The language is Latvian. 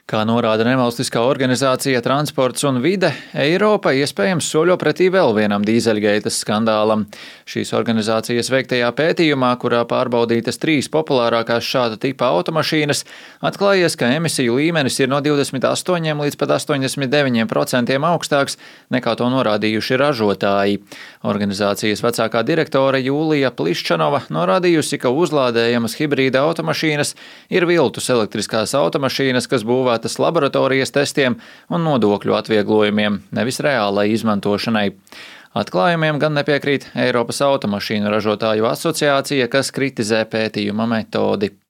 Kā norāda nevalstiskā organizācija Transports un vide, Eiropa iespējams soļo pretī vēl vienam dīzeļgeitas skandālam. Šīs organizācijas veiktajā pētījumā, kurā pārbaudītas 3 populārākās šāda tipa automašīnas, atklājies, ka emisiju līmenis ir no 28 līdz pat 89% augstāks nekā to norādījuši ražotāji. Organizācijas vecākā direktore Jūlija Pliščanova norādījusi, ka uzlādējamas hibrīda automašīnas ir viltus elektriskās automašīnas, kas būvētas laboratorijas testiem un nodokļu atvieglojumiem, nevis reālai izmantošanai. Atklājumiem gan nepiekrīt Eiropas automašīnu ražotāju asociācija, kas kritizē pētījuma metodi.